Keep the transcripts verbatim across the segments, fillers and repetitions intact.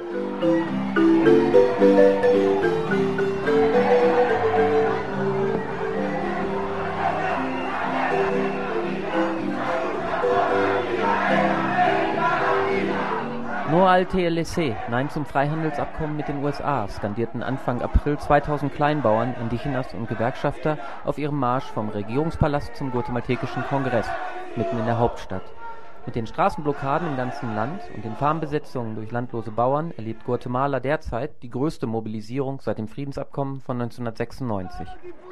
No al T L C, Nein zum Freihandelsabkommen mit den U S A, skandierten Anfang April zweitausend Kleinbauern, Indigenas und Gewerkschafter auf ihrem Marsch vom Regierungspalast zum guatemaltekischen Kongress, mitten in der Hauptstadt. Mit den Straßenblockaden im ganzen Land und den Farmbesetzungen durch landlose Bauern erlebt Guatemala derzeit die größte Mobilisierung seit dem Friedensabkommen von neunzehnhundertsechsundneunzig.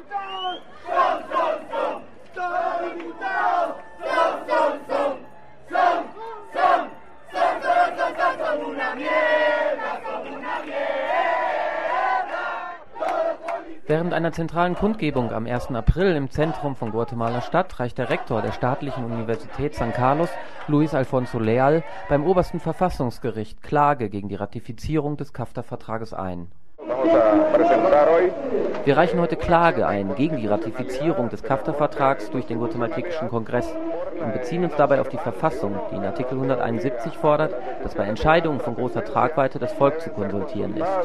Während einer zentralen Kundgebung am ersten April im Zentrum von Guatemala Stadt reicht der Rektor der staatlichen Universität San Carlos, Luis Alfonso Leal, beim obersten Verfassungsgericht Klage gegen die Ratifizierung des CAFTA-Vertrages ein. Wir reichen heute Klage ein gegen die Ratifizierung des CAFTA-Vertrags durch den guatemaltekischen Kongress und beziehen uns dabei auf die Verfassung, die in Artikel hunderteinundsiebzig fordert, dass bei Entscheidungen von großer Tragweite das Volk zu konsultieren ist.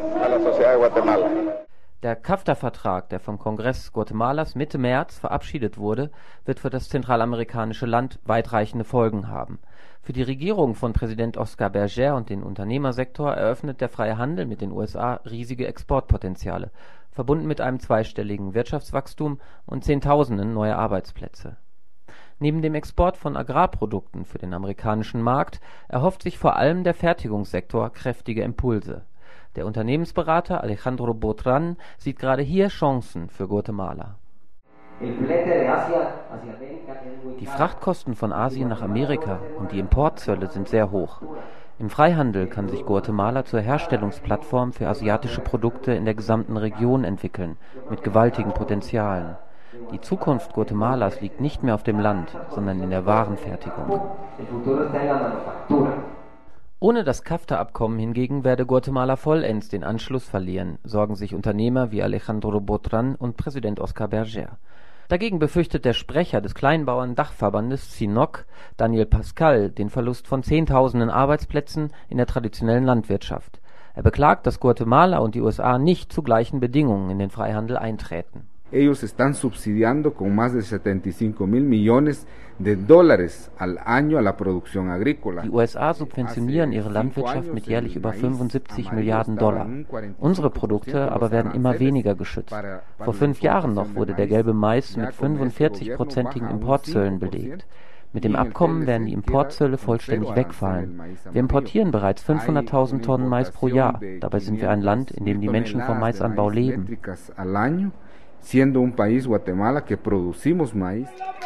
Der CAFTA-Vertrag, der vom Kongress Guatemalas Mitte März verabschiedet wurde, wird für das zentralamerikanische Land weitreichende Folgen haben. Für die Regierung von Präsident Oscar Berger und den Unternehmersektor eröffnet der freie Handel mit den U S A riesige Exportpotenziale, verbunden mit einem zweistelligen Wirtschaftswachstum und Zehntausenden neuer Arbeitsplätze. Neben dem Export von Agrarprodukten für den amerikanischen Markt erhofft sich vor allem der Fertigungssektor kräftige Impulse. Der Unternehmensberater Alejandro Botran sieht gerade hier Chancen für Guatemala. Die Frachtkosten von Asien nach Amerika und die Importzölle sind sehr hoch. Im Freihandel kann sich Guatemala zur Herstellungsplattform für asiatische Produkte in der gesamten Region entwickeln, mit gewaltigen Potenzialen. Die Zukunft Guatemalas liegt nicht mehr auf dem Land, sondern in der Warenfertigung. Ohne das CAFTA-Abkommen hingegen werde Guatemala vollends den Anschluss verlieren, sorgen sich Unternehmer wie Alejandro Botran und Präsident Oscar Berger. Dagegen befürchtet der Sprecher des Kleinbauern-Dachverbandes C I N O C, Daniel Pascal, den Verlust von Zehntausenden Arbeitsplätzen in der traditionellen Landwirtschaft. Er beklagt, dass Guatemala und die U S A nicht zu gleichen Bedingungen in den Freihandel eintreten. Ellos están subsidiando con más de setenta y cinco mil millones de dólares al año a la producción agrícola. Die U S A subventionieren ihre Landwirtschaft mit jährlich über fünfundsiebzig Milliarden Dollar. Unsere Produkte aber werden immer weniger geschützt. Vor fünf Jahren noch wurde der gelbe Mais mit fünfundvierzig-prozentigen Importzöllen belegt. Mit dem Abkommen werden die Importzölle vollständig wegfallen. Wir importieren bereits fünfhunderttausend Tonnen Mais pro Jahr. Dabei sind wir ein Land, in dem die Menschen vom Maisanbau leben. Siendo un país, Guatemala, que producimos maíz.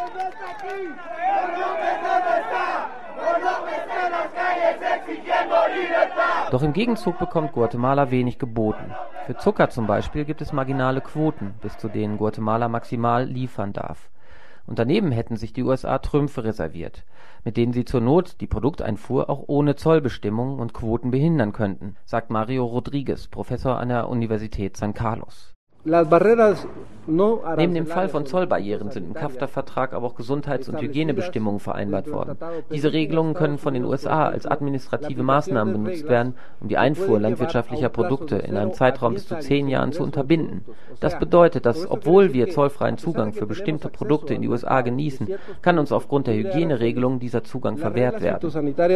Doch im Gegenzug bekommt Guatemala wenig geboten. Für Zucker zum Beispiel gibt es marginale Quoten, bis zu denen Guatemala maximal liefern darf. Und daneben hätten sich die U S A Trümpfe reserviert, mit denen sie zur Not die Produkteinfuhr auch ohne Zollbestimmungen und Quoten behindern könnten, sagt Mario Rodriguez, Professor an der Universität San Carlos. Neben dem Fall von Zollbarrieren sind im CAFTA-Vertrag aber auch Gesundheits- und Hygienebestimmungen vereinbart worden. Diese Regelungen können von den U S A als administrative Maßnahmen benutzt werden, um die Einfuhr landwirtschaftlicher Produkte in einem Zeitraum bis zu zehn Jahren zu unterbinden. Das bedeutet, dass, obwohl wir zollfreien Zugang für bestimmte Produkte in die U S A genießen, kann uns aufgrund der Hygieneregelungen dieser Zugang verwehrt werden.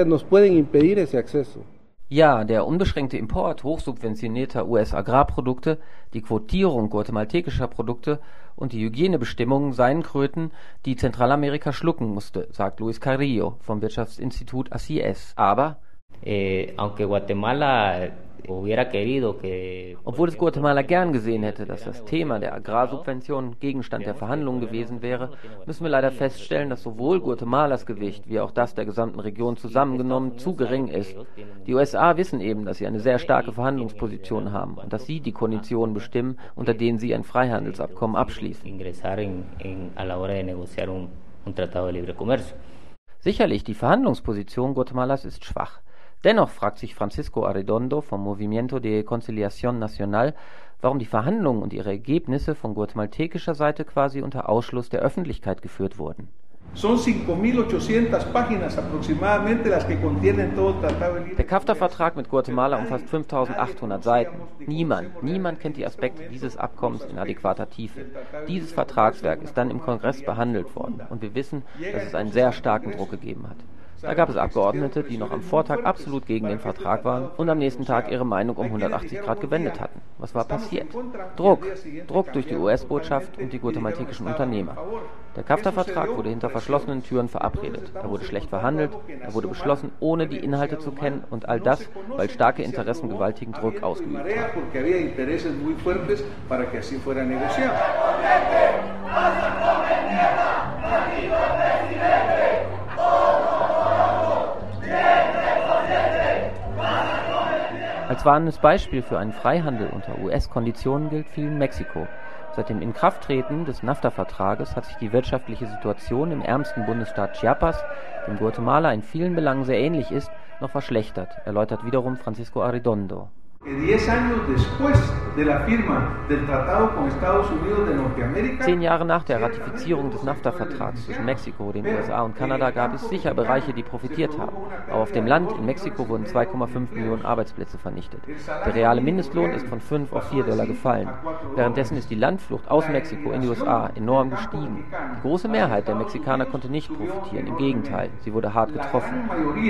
Ja, der unbeschränkte Import hochsubventionierter U S-Agrarprodukte, die Quotierung guatemaltekischer Produkte und die Hygienebestimmungen seien Kröten, die Zentralamerika schlucken musste, sagt Luis Carrillo vom Wirtschaftsinstitut A C I E S. Aber eh, aunque Guatemala Obwohl es Guatemala gern gesehen hätte, dass das Thema der Agrarsubventionen Gegenstand der Verhandlungen gewesen wäre, müssen wir leider feststellen, dass sowohl Guatemalas Gewicht wie auch das der gesamten Region zusammengenommen zu gering ist. Die U S A wissen eben, dass sie eine sehr starke Verhandlungsposition haben und dass sie die Konditionen bestimmen, unter denen sie ein Freihandelsabkommen abschließen. Sicherlich, die Verhandlungsposition Guatemalas ist schwach. Dennoch fragt sich Francisco Arredondo vom Movimiento de Conciliación Nacional, warum die Verhandlungen und ihre Ergebnisse von guatemaltekischer Seite quasi unter Ausschluss der Öffentlichkeit geführt wurden. Der CAFTA-Vertrag mit Guatemala umfasst fünftausendachthundert Seiten. Niemand, niemand kennt die Aspekte dieses Abkommens in adäquater Tiefe. Dieses Vertragswerk ist dann im Kongress behandelt worden und wir wissen, dass es einen sehr starken Druck gegeben hat. Da gab es Abgeordnete, die noch am Vortag absolut gegen den Vertrag waren und am nächsten Tag ihre Meinung um hundertachtzig Grad gewendet hatten. Was war passiert? Druck. Druck durch die U S-Botschaft und die guatemaltekischen Unternehmer. Der CAFTA-Vertrag wurde hinter verschlossenen Türen verabredet. Er wurde schlecht verhandelt, er wurde beschlossen, ohne die Inhalte zu kennen und all das, weil starke Interessen gewaltigen Druck ausgeübt haben. Als warnendes Beispiel für einen Freihandel unter U S-Konditionen gilt vielen Mexiko. Seit dem Inkrafttreten des NAFTA-Vertrages hat sich die wirtschaftliche Situation im ärmsten Bundesstaat Chiapas, dem Guatemala in vielen Belangen sehr ähnlich ist, noch verschlechtert, erläutert wiederum Francisco Arredondo. Zehn Jahre nach der Ratifizierung des NAFTA-Vertrags zwischen Mexiko, den U S A und Kanada gab es sicher Bereiche, die profitiert haben. Aber auf dem Land in Mexiko wurden zwei Komma fünf Millionen Arbeitsplätze vernichtet. Der reale Mindestlohn ist von fünf auf vier Dollar gefallen. Währenddessen ist die Landflucht aus Mexiko in die U S A enorm gestiegen. Die große Mehrheit der Mexikaner konnte nicht profitieren, im Gegenteil, sie wurde hart getroffen.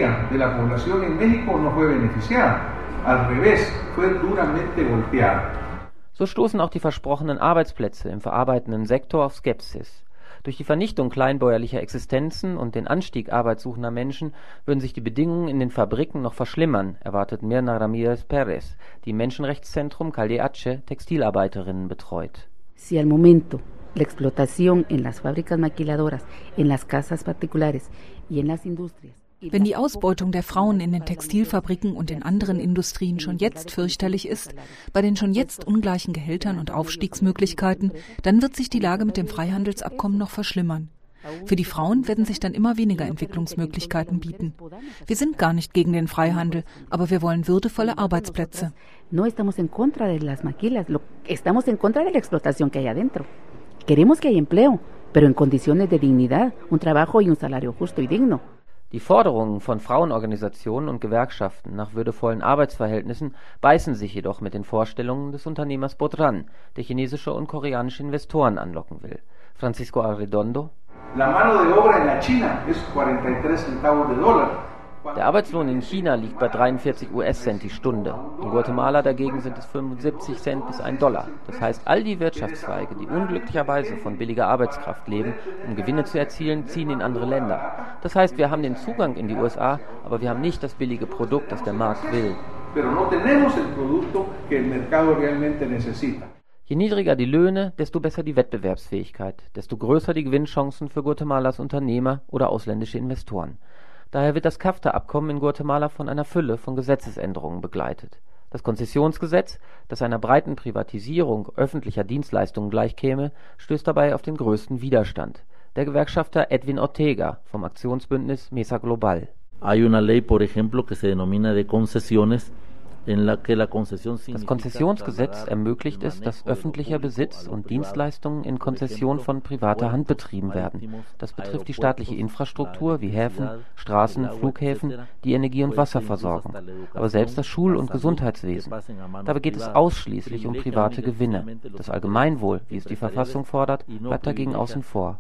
So stoßen auch die versprochenen Arbeitsplätze im verarbeitenden Sektor auf Skepsis. Durch die Vernichtung kleinbäuerlicher Existenzen und den Anstieg arbeitssuchender Menschen würden sich die Bedingungen in den Fabriken noch verschlimmern, erwartet Mirna Ramírez Pérez, die im Menschenrechtszentrum Caldeache Textilarbeiterinnen betreut. Si al momento la explotación en las fábricas maquiladoras, en las casas particulares y en las industrias. Wenn die Ausbeutung der Frauen in den Textilfabriken und in anderen Industrien schon jetzt fürchterlich ist, bei den schon jetzt ungleichen Gehältern und Aufstiegsmöglichkeiten, dann wird sich die Lage mit dem Freihandelsabkommen noch verschlimmern. Für die Frauen werden sich dann immer weniger Entwicklungsmöglichkeiten bieten. Wir sind gar nicht gegen den Freihandel, aber wir wollen würdevolle Arbeitsplätze. No estamos en contra de las maquilas, estamos en contra de la explotación que hay adentro. Queremos que haya empleo, pero en condiciones de dignidad, un trabajo y un salario justo y digno. Die Forderungen von Frauenorganisationen und Gewerkschaften nach würdevollen Arbeitsverhältnissen beißen sich jedoch mit den Vorstellungen des Unternehmers Botran, der chinesische und koreanische Investoren anlocken will. Francisco Arredondo: La mano de obra en la China es cuarenta y tres centavos de dólar. Der Arbeitslohn in China liegt bei dreiundvierzig US-Cent die Stunde. In Guatemala dagegen sind es fünfundsiebzig Cent bis ein Dollar. Das heißt, all die Wirtschaftszweige, die unglücklicherweise von billiger Arbeitskraft leben, um Gewinne zu erzielen, ziehen in andere Länder. Das heißt, wir haben den Zugang in die U S A, aber wir haben nicht das billige Produkt, das der Markt will. Je niedriger die Löhne, desto besser die Wettbewerbsfähigkeit, desto größer die Gewinnchancen für Guatemalas Unternehmer oder ausländische Investoren. Daher wird das CAFTA-Abkommen in Guatemala von einer Fülle von Gesetzesänderungen begleitet. Das Konzessionsgesetz, das einer breiten Privatisierung öffentlicher Dienstleistungen gleichkäme, stößt dabei auf den größten Widerstand. Der Gewerkschafter Edwin Ortega vom Aktionsbündnis Mesa Global. Hay una ley, por ejemplo, que se denomina de concesiones. Das Konzessionsgesetz ermöglicht es, dass öffentlicher Besitz und Dienstleistungen in Konzession von privater Hand betrieben werden. Das betrifft die staatliche Infrastruktur wie Häfen, Straßen, Flughäfen, die Energie- und Wasserversorgung, aber selbst das Schul- und Gesundheitswesen. Dabei geht es ausschließlich um private Gewinne. Das Allgemeinwohl, wie es die Verfassung fordert, bleibt dagegen außen vor.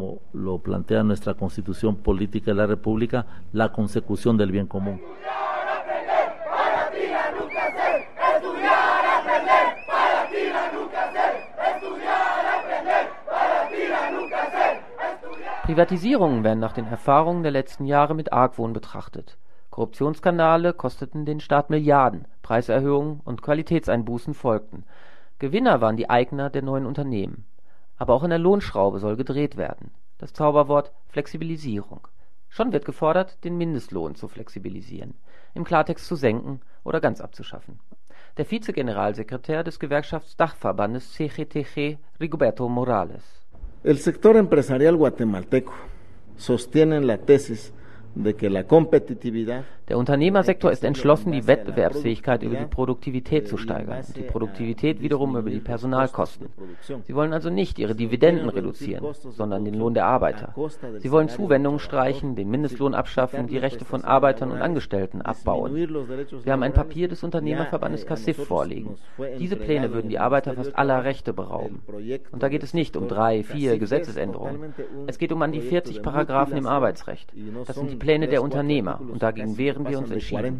Privatisierungen werden nach den Erfahrungen der letzten Jahre mit Argwohn betrachtet. Korruptionsskandale kosteten den Staat Milliarden, Preiserhöhungen und Qualitätseinbußen folgten. Gewinner waren die Eigner der neuen Unternehmen. Aber auch in der Lohnschraube soll gedreht werden. Das Zauberwort Flexibilisierung. Schon wird gefordert, den Mindestlohn zu flexibilisieren, im Klartext zu senken oder ganz abzuschaffen. Der Vizegeneralsekretär des Gewerkschaftsdachverbandes C G T G, Rigoberto Morales. El sector empresarial guatemalteco sostiene la tesis de que la competitividad. Der Unternehmersektor ist entschlossen, die Wettbewerbsfähigkeit über die Produktivität zu steigern und die Produktivität wiederum über die Personalkosten. Sie wollen also nicht ihre Dividenden reduzieren, sondern den Lohn der Arbeiter. Sie wollen Zuwendungen streichen, den Mindestlohn abschaffen, die Rechte von Arbeitern und Angestellten abbauen. Wir haben ein Papier des Unternehmerverbandes CACIF vorliegen. Diese Pläne würden die Arbeiter fast aller Rechte berauben. Und da geht es nicht um drei, vier Gesetzesänderungen. Es geht um an die vierzig Paragraphen im Arbeitsrecht. Das sind die Pläne der Unternehmer und dagegen wehren wir uns entschieden.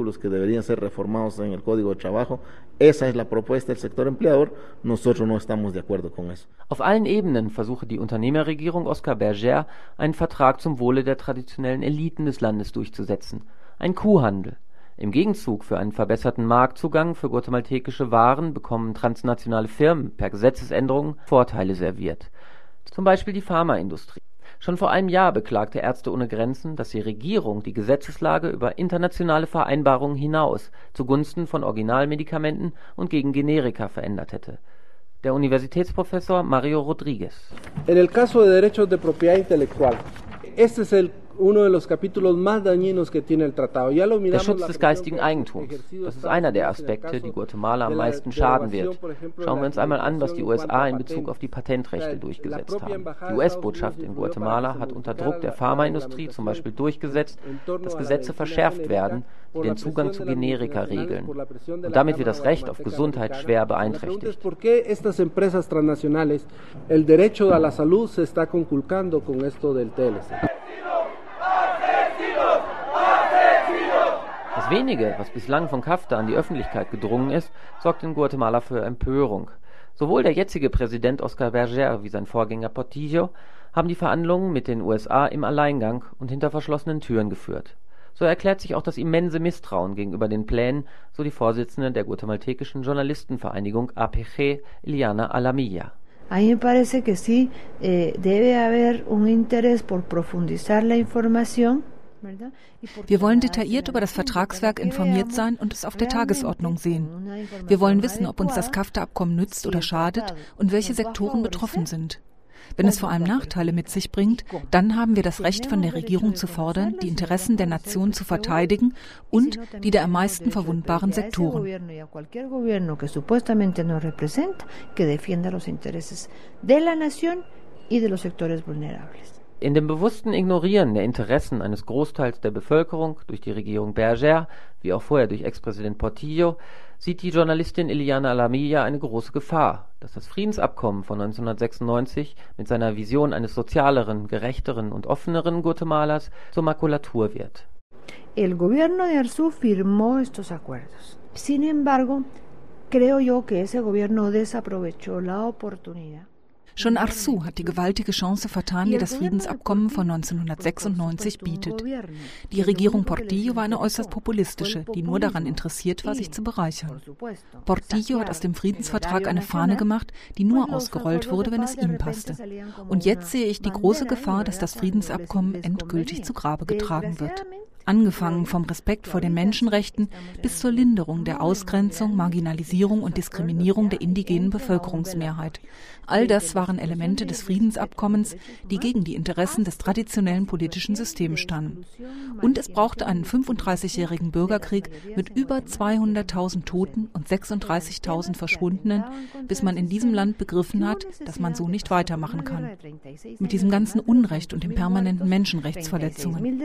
Auf allen Ebenen versuche die Unternehmerregierung Oscar Berger, einen Vertrag zum Wohle der traditionellen Eliten des Landes durchzusetzen. Ein Kuhhandel. Im Gegenzug für einen verbesserten Marktzugang für guatemaltekische Waren bekommen transnationale Firmen per Gesetzesänderung Vorteile serviert. Zum Beispiel die Pharmaindustrie. Schon vor einem Jahr beklagte Ärzte ohne Grenzen, dass die Regierung die Gesetzeslage über internationale Vereinbarungen hinaus zugunsten von Originalmedikamenten und gegen Generika verändert hätte. Der Universitätsprofessor Mario Rodriguez. En el caso de derechos de propiedad intelectual, este es el uno de los capítulos más dañinos que tiene el tratado. Ya lo Der Schutz des geistigen Eigentums, das ist einer der Aspekte, die Guatemala am meisten schaden wird. Schauen wir uns einmal an, was die U S A in Bezug auf die Patentrechte durchgesetzt haben. Die U S-Botschaft in Guatemala hat unter Druck der Pharmaindustrie zum Beispiel durchgesetzt, dass Gesetze verschärft werden, die den Zugang zu Generika regeln. Und damit wird das Recht auf Gesundheit schwer beeinträchtigt. Estas empresas transnacionales, el derecho a la salud se está conculcando con esto del T L C. Das Wenige, was bislang von CAFTA an die Öffentlichkeit gedrungen ist, sorgt in Guatemala für Empörung. Sowohl der jetzige Präsident Oscar Berger wie sein Vorgänger Portillo haben die Verhandlungen mit den U S A im Alleingang und hinter verschlossenen Türen geführt. So erklärt sich auch das immense Misstrauen gegenüber den Plänen, so die Vorsitzende der guatemaltekischen Journalistenvereinigung A P G, Iliana Alamilla. A mí me parece que sí eh, debe haber un interés por profundizar la información. Wir wollen detailliert über das Vertragswerk informiert sein und es auf der Tagesordnung sehen. Wir wollen wissen, ob uns das CAFTA-Abkommen nützt oder schadet und welche Sektoren betroffen sind. Wenn es vor allem Nachteile mit sich bringt, dann haben wir das Recht von der Regierung zu fordern, die Interessen der Nation zu verteidigen und die der am meisten verwundbaren Sektoren. In dem bewussten Ignorieren der Interessen eines Großteils der Bevölkerung durch die Regierung Berger, wie auch vorher durch Ex-Präsident Portillo, sieht die Journalistin Iliana Alamilla eine große Gefahr, dass das Friedensabkommen von neunzehnhundertsechsundneunzig mit seiner Vision eines sozialeren, gerechteren und offeneren Guatemalas zur Makulatur wird. El gobierno de Arzú firmó estos acuerdos. Sin embargo, creo yo que ese gobierno desaprovechó la oportunidad. Schon Arzú hat die gewaltige Chance vertan, die das Friedensabkommen von neunzehnhundertsechsundneunzig bietet. Die Regierung Portillo war eine äußerst populistische, die nur daran interessiert war, sich zu bereichern. Portillo hat aus dem Friedensvertrag eine Fahne gemacht, die nur ausgerollt wurde, wenn es ihm passte. Und jetzt sehe ich die große Gefahr, dass das Friedensabkommen endgültig zu Grabe getragen wird. Angefangen vom Respekt vor den Menschenrechten bis zur Linderung der Ausgrenzung, Marginalisierung und Diskriminierung der indigenen Bevölkerungsmehrheit. All das waren Elemente des Friedensabkommens, die gegen die Interessen des traditionellen politischen Systems standen. Und es brauchte einen fünfunddreißigjährigen Bürgerkrieg mit über zweihunderttausend Toten und sechsunddreißigtausend Verschwundenen, bis man in diesem Land begriffen hat, dass man so nicht weitermachen kann. Mit diesem ganzen Unrecht und den permanenten Menschenrechtsverletzungen.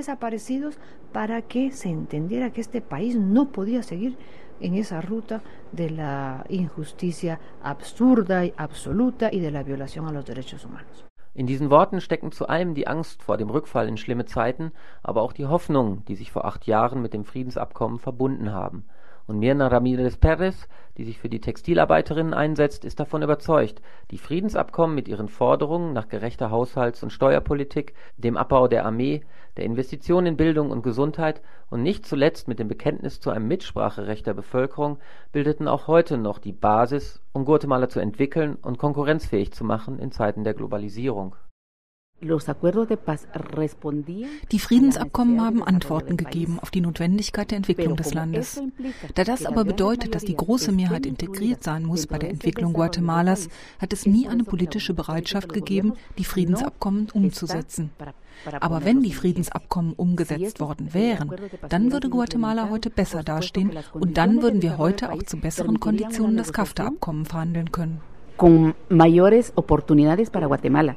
Para que se entendiera que este país no podía seguir en esa ruta de la injusticia absurda y absoluta y de la violación a los derechos humanos. In diesen Worten stecken zu allem die Angst vor dem Rückfall in schlimme Zeiten, aber auch die Hoffnungen, die sich vor acht Jahren mit dem Friedensabkommen verbunden haben. Und Mirna Ramírez Pérez, die sich für die Textilarbeiterinnen einsetzt, ist davon überzeugt, die Friedensabkommen mit ihren Forderungen nach gerechter Haushalts- und Steuerpolitik, dem Abbau der Armee, der Investition in Bildung und Gesundheit und nicht zuletzt mit dem Bekenntnis zu einem Mitspracherecht der Bevölkerung bildeten auch heute noch die Basis, um Guatemala zu entwickeln und konkurrenzfähig zu machen in Zeiten der Globalisierung. Die Friedensabkommen haben Antworten gegeben auf die Notwendigkeit der Entwicklung des Landes. Da das aber bedeutet, dass die große Mehrheit integriert sein muss bei der Entwicklung Guatemalas, hat es nie eine politische Bereitschaft gegeben, die Friedensabkommen umzusetzen. Aber wenn die Friedensabkommen umgesetzt worden wären, dann würde Guatemala heute besser dastehen und dann würden wir heute auch zu besseren Konditionen das CAFTA-Abkommen verhandeln können. Con mayores oportunidades para Guatemala.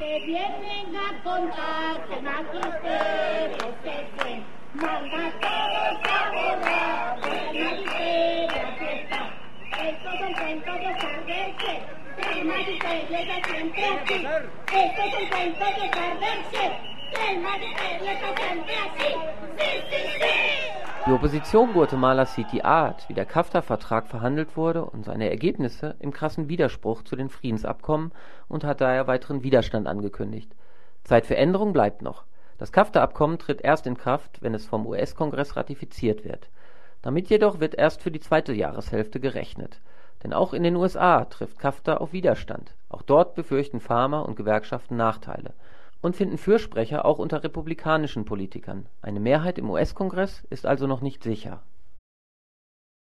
Die Opposition Guatemalas sieht die Art, wie der CAFTA-Vertrag verhandelt wurde und seine Ergebnisse im krassen Widerspruch zu den Friedensabkommen und hat daher weiteren Widerstand angekündigt. Zeit für Änderung bleibt noch. Das CAFTA-Abkommen tritt erst in Kraft, wenn es vom U S-Kongress ratifiziert wird. Damit jedoch wird erst für die zweite Jahreshälfte gerechnet. Denn auch in den U S A trifft CAFTA auf Widerstand. Auch dort befürchten Farmer und Gewerkschaften Nachteile und finden Fürsprecher auch unter republikanischen Politikern. Eine Mehrheit im U S-Kongress ist also noch nicht sicher.